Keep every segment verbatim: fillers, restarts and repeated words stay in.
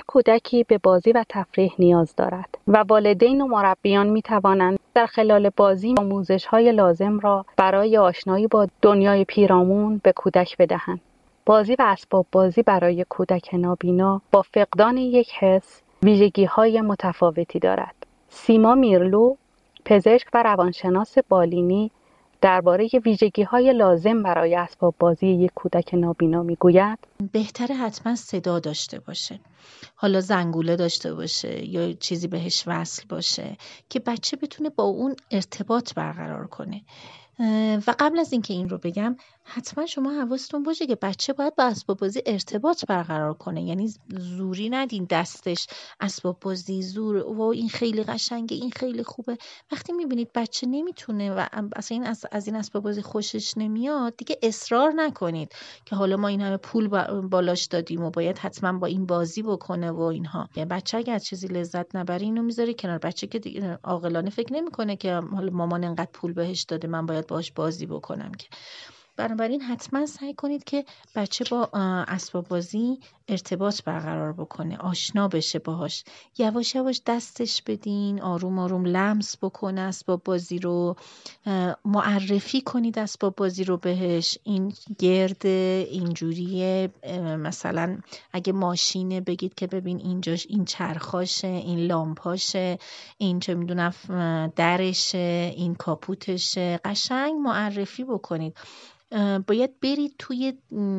هر کودکی به بازی و تفریح نیاز دارد و والدین و مربیان می توانند در خلال بازی آموزش‌های لازم را برای آشنایی با دنیای پیرامون به کودک بدهند. بازی و اسباب بازی برای کودک نابینا با فقدان یک حس ویژگی‌های متفاوتی دارد. سیما میرلو، پزشک و روانشناس بالینی، درباره ویژگی‌های لازم برای اسباب بازی یک کودک نابینا میگوید: بهتره حتما صدا داشته باشه، حالا زنگوله داشته باشه یا چیزی بهش وصل باشه که بچه بتونه با اون ارتباط برقرار کنه. و قبل از اینکه این رو بگم، حتما شما حواستون باشه که بچه باید با اسباب بازی ارتباط برقرار کنه، یعنی زوری ندین دستش اسباب بازی زور و این خیلی قشنگه این خیلی خوبه. وقتی میبینید بچه نمیتونه و اصلا این از, از این اسباب بازی خوشش نمیاد، دیگه اصرار نکنید که حالا ما این همه پول بالاش دادیم و باید حتما با این بازی بکنه و اینها. بچه اگه از چیزی لذت نبره اینو میذاره کنار. بچه که عاقلانه فکر نمیکنه که حالا مامان انقدر پول بهش داده من باید باهاش بازی بکنم که. بنابراین حتما سعی کنید که بچه با اسباب بازی ارتباط برقرار بکنه، آشنا بشه باهاش. یواش یواش دستش بدین، آروم آروم لمس بکنه اسباب بازی رو، معرفی کنید اسباب بازی رو بهش. این گرده، اینجوریه، مثلا اگه ماشینه بگید که ببین اینجاش این چرخاشه، این لامپاشه، این چه میدونم درشه، این کاپوتشه. قشنگ معرفی بکنید. باید برید توی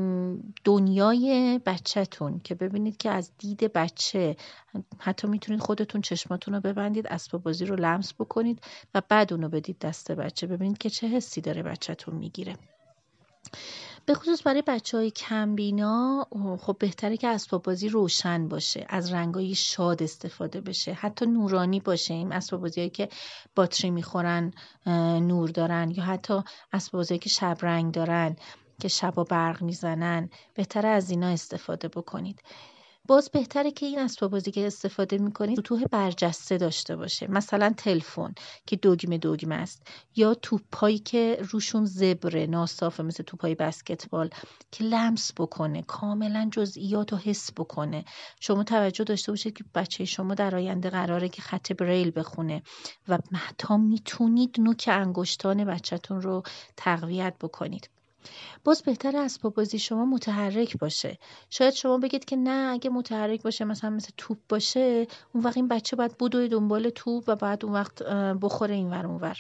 دنیای بچه‌تون که ببینید که از دید بچه، حتی میتونید خودتون چشماتون رو ببندید، اسباب بازی رو لمس بکنید و بعد اونو بدید دست بچه، ببینید که چه حسی داره بچه‌تون میگیره. به خصوص برای بچه‌های کمبینا خب بهتره که اسباب بازی روشن باشه، از رنگای شاد استفاده بشه، حتی نورانی باشه. این اسباب بازیایی که باتری میخورن نور دارن، یا حتی اسباب بازیایی که شب رنگ دارن که شبا برق میزنن، بهتره از اینا استفاده بکنید. باز بهتره که این اسباب بازی که استفاده میکنید سطوح برجسته داشته باشه، مثلا تلفن که دگمه دگمه است، یا توپایی که روشون زبره ناصافه مثل توپای بسکتبال که لمس بکنه، کاملا جزئیات رو حس بکنه. شما توجه داشته باشید که بچه شما در آینده قراره که خط بریل بخونه و حتی میتونید نوک انگشتان بچه‌تون رو تقویت بکنید. باز بهتره اسباب بازی شما متحرک باشه. شاید شما بگید که نه، اگه متحرک باشه مثلا مثل توپ باشه، اون وقت این بچه باید بدوه دنبال توپ و بعد اون وقت بخوره این ور اون ور.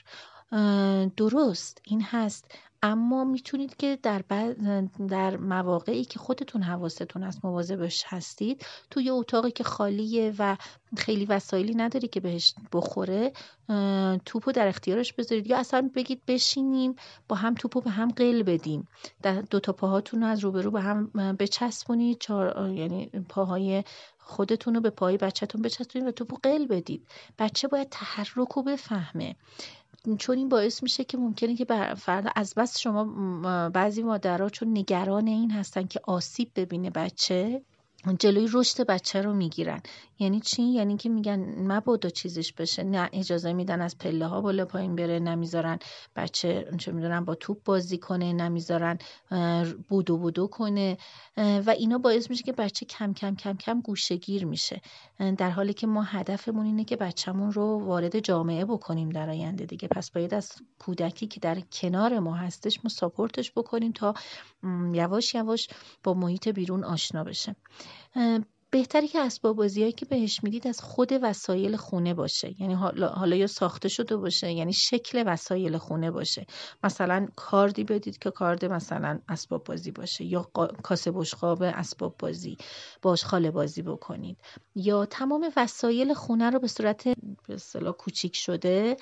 درست این هست، اما میتونید که در در مواقعی که خودتون حواستون هست مواظبش هستید، توی اتاقی که خالیه و خیلی وسایلی نداری که بهش بخوره، توپو در اختیارش بذارید، یا اصلا بگید بشینیم با هم توپو به هم قل بدیم، دو تا پاهاتون رو از روبرو به هم بچسبونید، چهار یعنی پاهای خودتون رو به پای بچه‌تون بچسبونید و توپو قل بدید. بچه باید تحرک رو بفهمه، چون این باعث میشه که ممکنه که فردا از بس شما بعضی مادرها چون نگران این هستن که آسیب ببینه بچه، جلوی رشد بچه رو میگیرن. یعنی چی؟ یعنی که میگن مبادا چیزش بشه، نه اجازه میدن از پله ها بالا پایین بره، نمیذارن بچه چه میدونن با توپ بازی کنه، نمیذارن بودو بودو کنه و اینا باعث میشه که بچه کم کم کم کم گوشه‌گیر میشه، در حالی که ما هدفمون اینه که بچه‌مون رو وارد جامعه بکنیم در آینده دیگه. پس باید از کودکی که در کنار ما هستش ما ساپورتش بکنیم تا یواش یواش با محیط بیرون آشنا بشه. بهتره که اسباب بازیایی که بهش میدید از خود وسایل خونه باشه، یعنی حالا, حالا یا ساخته شده باشه، یعنی شکل وسایل خونه باشه. مثلا کاردی بدید که کارد مثلا اسباب بازی باشه، یا کاسه بشقاب اسباب بازی باش خاله بازی بکنید، یا تمام وسایل خونه رو به صورت به اصطلاح کوچیک شده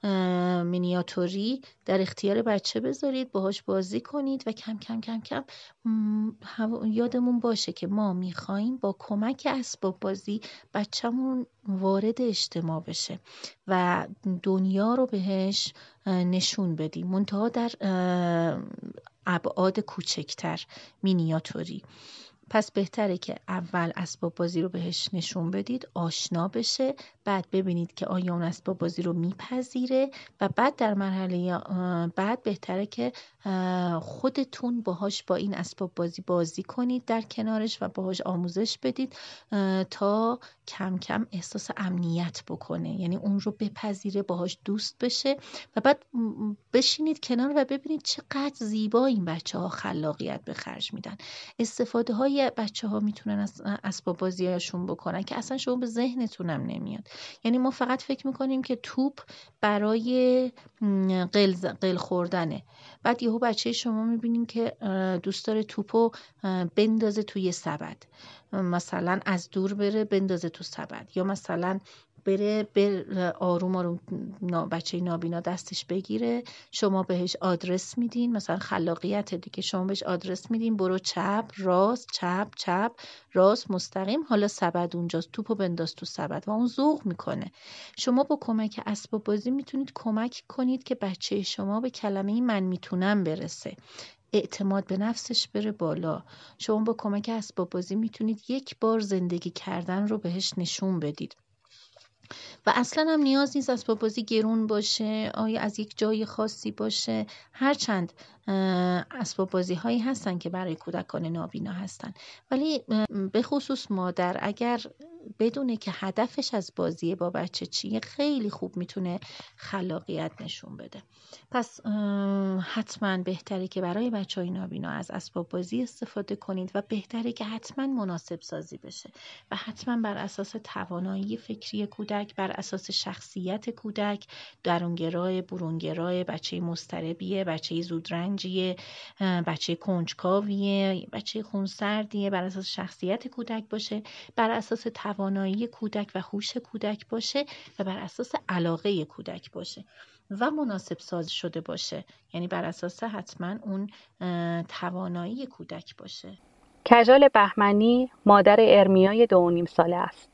مینیاتوری در اختیار بچه بذارید، باهاش بازی کنید و کم کم کم کم یادمون باشه که ما میخواییم با کمک اسباب بازی بچه‌مون وارد اجتماع بشه و دنیا رو بهش نشون بدیم، منتها در ابعاد کوچکتر، مینیاتوری. پس بهتره که اول اسباب بازی رو بهش نشون بدید، آشنا بشه، بعد ببینید که آیا اون اسباب بازی رو میپذیره و بعد در مرحله بعد بهتره که خودتون باهاش با این اسباب بازی بازی کنید در کنارش و باهاش آموزش بدید تا کم کم احساس امنیت بکنه، یعنی اون رو بپذیره، باهاش دوست بشه و بعد بشینید کنار و ببینید چقدر زیبا این بچه ها خلاقیت به خرج میدن. استفاده های بچه ها میتونن از اسباب بازی هاشون بکنن که اصلا شما به ذهنتونم نمیاد. یعنی ما فقط فکر میکنیم که توپ برای قل, قل خوردنه، بعد یهو بچه شما میبینیم که دوست داره توپو بندازه توی سبد، مثلا از دور بره بندازه تو سبد، یا مثلا بره بر آروم آروم بچه نابینا دستش بگیره، شما بهش آدرس میدین، مثلا خلاقیت دیگه، شما بهش آدرس میدین برو چپ راست چپ چپ راست مستقیم، حالا سبد اونجاست، توپو بنداز تو سبد و اون ذوق میکنه. شما با کمک اسباب بازی میتونید کمک کنید که بچه شما به کلمه من میتونم برسه، اعتماد به نفسش بره بالا. شما با کمک اسباب بازی میتونید یک بار زندگی کردن رو بهش نشون بدید و اصلا هم نیاز نیست اسباب بازی گرون باشه، آیا از یک جای خاصی باشه. هرچند اسباب بازی هایی هستن که برای کودکان نابینا هستن، ولی به خصوص مادر اگر بدونه که هدفش از بازی با بچه چیه خیلی خوب میتونه خلاقیت نشون بده. پس حتما بهتره که برای بچه های نابینا از اسباب بازی استفاده کنید و بهتره که حتما مناسب سازی بشه و حتما بر اساس توانایی فکری کودک، بر اساس شخصیت کودک، درونگرای، برونگرای، بچه مضطربیه، بچه زودرنجیه، بچه کنجکاویه، بچه خونسردیه، بر اساس شخصیت کودک باشه، بر اساس توانایی کودک و هوش کودک باشه و بر اساس علاقه کودک باشه و مناسب ساز شده باشه، یعنی بر اساس حتما اون توانایی کودک باشه. کژال بهمنی مادر ارمیای دو و نیم ساله است.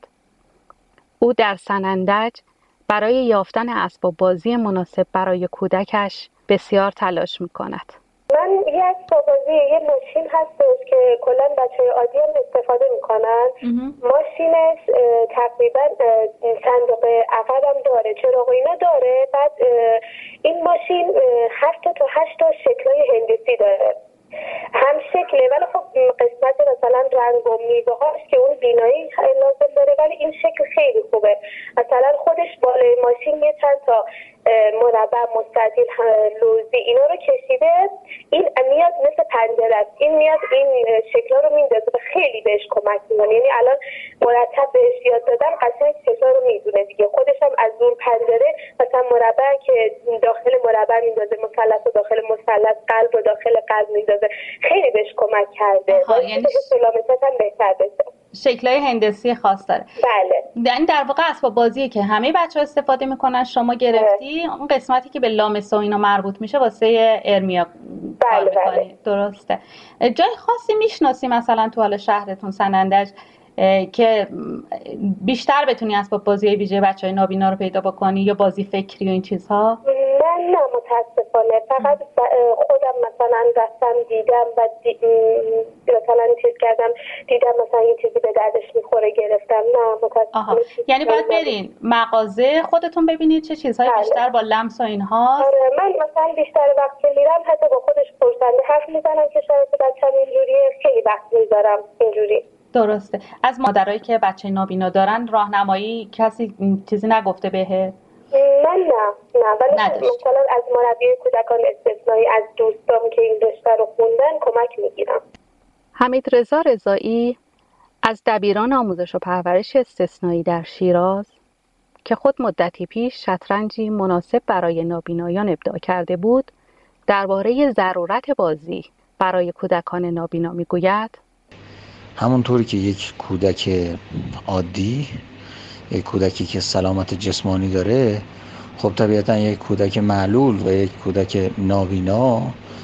او در سنندج برای یافتن اسباب بازی مناسب برای کودکش بسیار تلاش می‌کند. من یه اسباب بازی، یه ماشین هستش که کلا بچه‌های عادی هم استفاده میکنن. ماشینش تقریبا صندوق عقب هم داره، چراغ اینا داره. بعد این ماشین هفت تا هشت تا شکل‌های هندسی داره، هم شکله ولی خب قسمت مثلا رنگ و میوه‌هاش که اون بینایی لازم داره، ولی این شکل خیلی خوبه. مثلا خودش بالای ماشین یه چند تا مربع، مستطیل، لوزی اینا رو کشیده، این میاد مثل پنجره است، این میاد این شکلا رو میندازه و خیلی بهش کمک میکنه. یعنی الان مرتب بهش یاد دادم، قشنگ شکلا رو میدونه دیگه. خودش هم از دور پنجره مثلا مربع که داخل مربع میندازه، مثلث و داخل مثلث، قلب و داخل قلب میندازه، خیلی بهش کمک کرده. یعنی سلامتش هم بهتر بشه. شکل‌های هندسی خاص داره. بله. یعنی در واقع اسباب بازیه که همه بچه‌ها استفاده میکنن، شما گرفتی اه. اون قسمتی که به لامس و اینا مربوط میشه واسه ارمیا. بله بله. درسته. جای خاصی میشناسی مثلا تو حال شهرتون سنندج که بیشتر بتونی اسباب بازی ویژه بچه‌های نابینا رو پیدا بکنی یا بازی فکری و این چیزها؟ من نه متاسفانه، فقط خودم مثلا رفتم دیدم و دی... مثلا چیز کردم، دیدم مثلا یه چیزی به دردش میخوره گرفتم. نه متاسفانه. یعنی باید برین مغازه خودتون ببینید چه چیزهای بله. بیشتر با لمس و اینها. آره من مثلا بیشتر وقت که میرم حتی با خودش پرسنده حرف میزنم که شاید بچه‌م اینجوریه، خیلی وقت میذارم اینجوری. درسته. از مادرایی که بچه نابینا دارن راهنمایی کسی چیزی نگفته بهه؟ من نه نه ولی مثلا از مربی کودکان استثنایی، از دوستام که این رشته رو خوندن کمک میگیرم. حمیدرضا رضایی از دبیران آموزش و پرورش استثنایی در شیراز که خود مدتی پیش شطرنجی مناسب برای نابینایان ابداع کرده بود، درباره ضرورت بازی برای کودکان نابینا میگوید: همونطوری که یک کودک عادی، یک کودکی که سلامت جسمانی داره، خب طبیعتا یک کودک معلول و یک کودک نابینا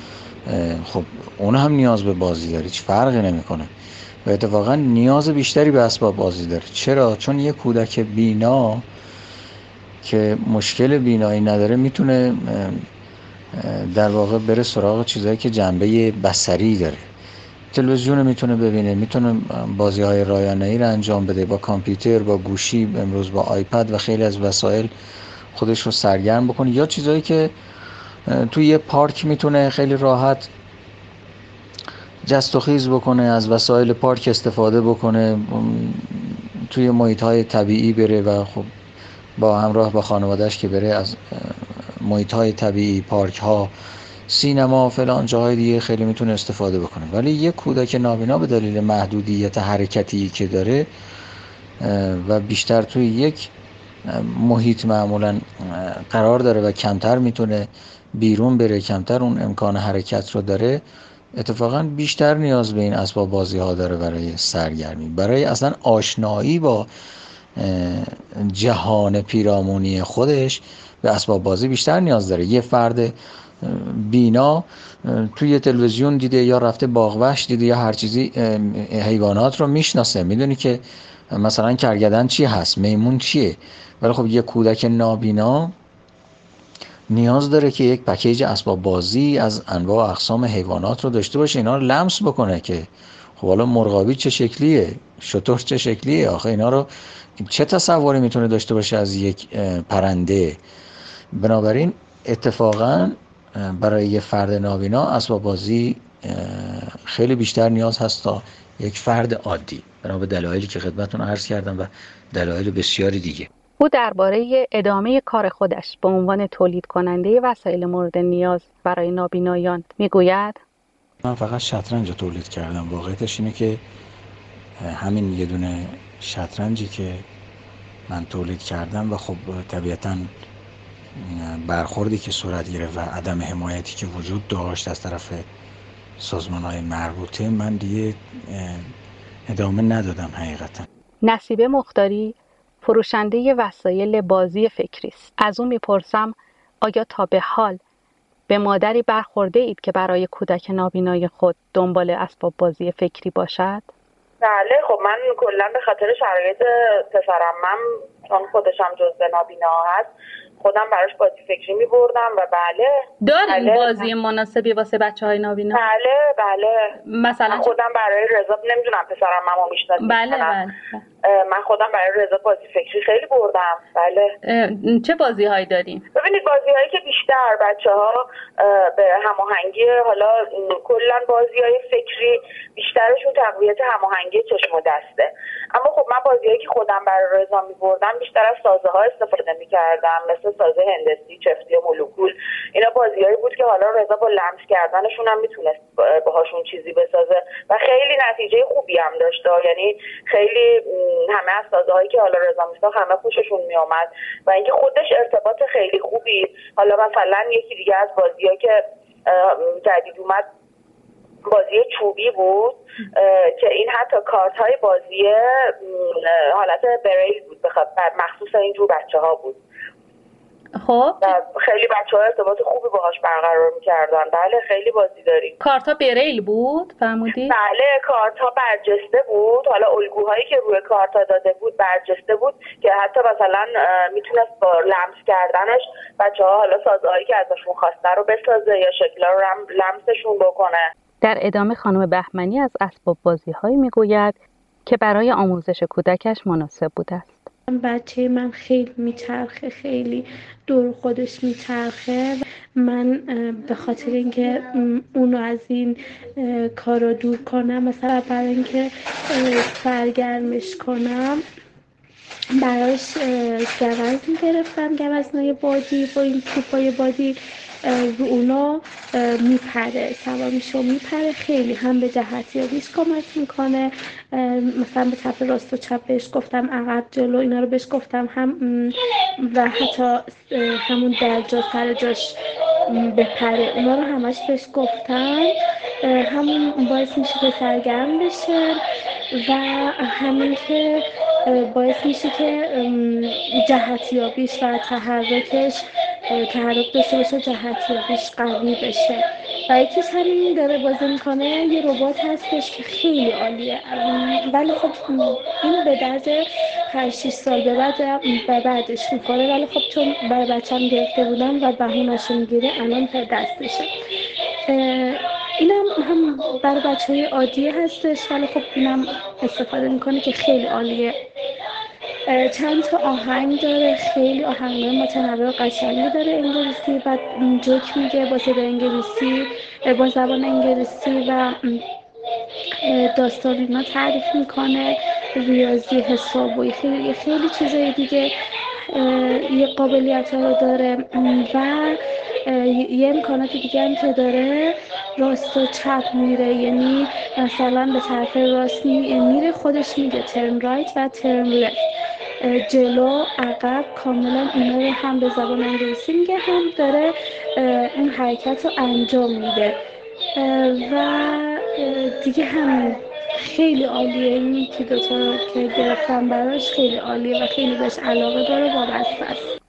خب اون هم نیاز به بازی داره، هیچ فرقی نمیکنه و اتفاقا نیاز بیشتری به اسباب بازی داره. چرا؟ چون یک کودک بینا که مشکل بینایی نداره میتونه در واقع بره سراغ چیزایی که جنبه بصری داره، تلویزیون میتونه ببینه، میتونه بازی های رایانه‌ای رو انجام بده، با کامپیوتر، با گوشی، امروز با آیپد و خیلی از وسایل خودش رو سرگرم بکنه. یا چیزایی که توی یه پارک میتونه خیلی راحت جست و خیز بکنه، از وسایل پارک استفاده بکنه، توی محیط های طبیعی بره و خب با همراه با خانوادهش که بره از محیط های طبیعی، پارک ها، سینما، فلان جاهای دیگه خیلی میتونه استفاده بکنه. ولی یک کودک نابینا به دلیل محدودیت حرکتی که داره و بیشتر توی یک محیط معمولا قرار داره و کمتر میتونه بیرون بره، کمتر اون امکان حرکت رو داره، اتفاقا بیشتر نیاز به این اسباب بازی ها داره برای سرگرمی، برای اصلا آشنایی با جهان پیرامونی خودش به اسباب بازی بیشتر نیاز داره. یه فرد بینا توی تلویزیون دیده یا رفته باغ وحش دیده یا هر چیزی حیوانات رو میشناسه، میدونی که مثلا کرگدن چی هست، میمون چیه. ولی خب یه کودک نابینا نیاز داره که یک پکیج اسباب بازی از انواع و اقسام حیوانات رو داشته باشه، اینا رو لمس بکنه که خب حالا مرغابی چه شکلیه، شتر چه شکلیه، آخه اینا رو چه تصوری میتونه داشته باشه از یک پرنده. بنابراین اتفاقا برای یه فرد نابینا اسباب بازی خیلی بیشتر نیاز هست تا یک فرد عادی، بنا به دلایلی که خدمتتون عرض کردم و دلایل بسیاری دیگه. او درباره ادامه کار خودش به عنوان تولید کننده وسایل مورد نیاز برای نابینایان میگوید: من فقط شطرنج رو تولید کردم. واقعیتش اینه که همین یه دونه شطرنجی که من تولید کردم و خب طبیعتاً برخوردی که صورت گرفت و عدم حمایتی که وجود داشت از طرف سازمان‌های مربوطه، من دیگه ادامه ندادم حقیقتا. نصیبه مختاری فروشنده وسایل بازی فکری است. از او میپرسم آیا تا به حال به مادری برخورده اید که برای کودک نابینای خود دنبال اسباب بازی فکری باشد؟ بله، خب من کلا به خاطر شرایط پسرم، من چون خودشم جزء نابینا هست، خودم براش بازی فکری می بردم و بله دارین بله. بازی مناسبی واسه بچه های نابینا؟ بله بله. مثلا من خودم برای رضا، نمیدونم پسرم مامو میشناسید؟ بله بله. من خودم برای رضا بازی فکری خیلی بردم. بله. چه بازی هایی دارین؟ ببینید بازی هایی که بیشتر بچه ها به هماهنگی، حالا کلا بازی های فکری بیشترشون تقویت هماهنگی چشم و دسته، اما خب من بازی هایی که خودم برای رضا می بردم بیشتر از سازه ها استفاده می کردم، مثل سازه هندسی، چفتی و مولکول. اینا بازی هایی بود که حالا رضا با لمس کردنشون هم میتونست باهاشون چیزی بسازه و خیلی نتیجه خوبی هم داشته. یعنی خیلی همه از سازه هایی که حالا رضا میساخت همه خوششون میامد و اینکه خودش ارتباط خیلی خوبی. حالا مثلا یکی دیگه از بازی‌ها که جدید اومد بازی چوبی بود که این حتی کارت های بازی حالت بریل بود، بخاطر مخصوص اینجور بچه ها بود. خب خیلی بچه ها ارتباط خوبی باهاش برقرار میکردن. بله خیلی بازی داریم. کارتا بریل بود فرمودی؟ بله کارتا برجسته بود. حالا الگوهایی که روی کارتا داده بود برجسته بود که حتی مثلا میتونست با لمس کردنش بچه ها حالا سازهایی که ازشون خواسته رو بسازه یا شکلا رو لمسشون بکنه. در ادامه خانم بهمنی از اسباب بازی هایی میگوید که برای آموزش کودکش مناسب بوده است. بچه من خیلی میچرخه، خیلی دور خودش میچرخه. من به خاطر اینکه اونو از این کارا دور کنم، مثلا برای اینکه سرگرمش کنم براش گوز میگرفتم، گوزنای بادی با این توپای بادی رو اونا میپره، سوا میشه و میپره. خیلی هم به جهتیابیش کمک میکنه، مثلا به طرف راست و چپ بهش گفتم، عقب جلو اینا رو بهش گفتم، هم و حتی همون درجا سر جاش بپره اونا رو همش بهش گفتم. همون باعث میشه که سرگرم بشه و همین که باعث میشه که جهتیابیش و تحرکش تحرک داشته باشه، جهتیابیش قوی بشه. و یکیش همین داره بازی میکنه یه ربات هستش که خیلی عالیه، ولی خب این به درد پنج شش سال به بعد به بعدش میخوره، ولی خب چون برای بچه‌م گرفته بودم و بهونه‌شو میگیره الان تا دستشه. اینم هم برای بچه های عادی هستش، ولی خب اینم استفاده میکنه که خیلی عالیه. چند تا آهنگ داره، خیلی آهنگای متنوع و قشنگی داره انگلیسی، بعد جوک میگه با صدای انگلیسی، با زبان انگلیسی و داستان اینا تعریف میکنه، ریاضی، حساب و خیلی خیلی چیزای دیگه یه قابلیت ها رو داره و یه امکانات دیگه هم که داره، راست و چپ میره، یعنی مثلا به طرف راست میره، خودش میگه ترن رایت و ترن لفت، جلو عقب، کاملا اینا رو هم به زبان انگلیسی میگه، هم داره اون حرکت رو انجام میده و دیگه همین. خیلی عالیه، این که دوتا که گرفتم براش خیلی عالیه و خیلی بهش علاقه داره، وابسته است.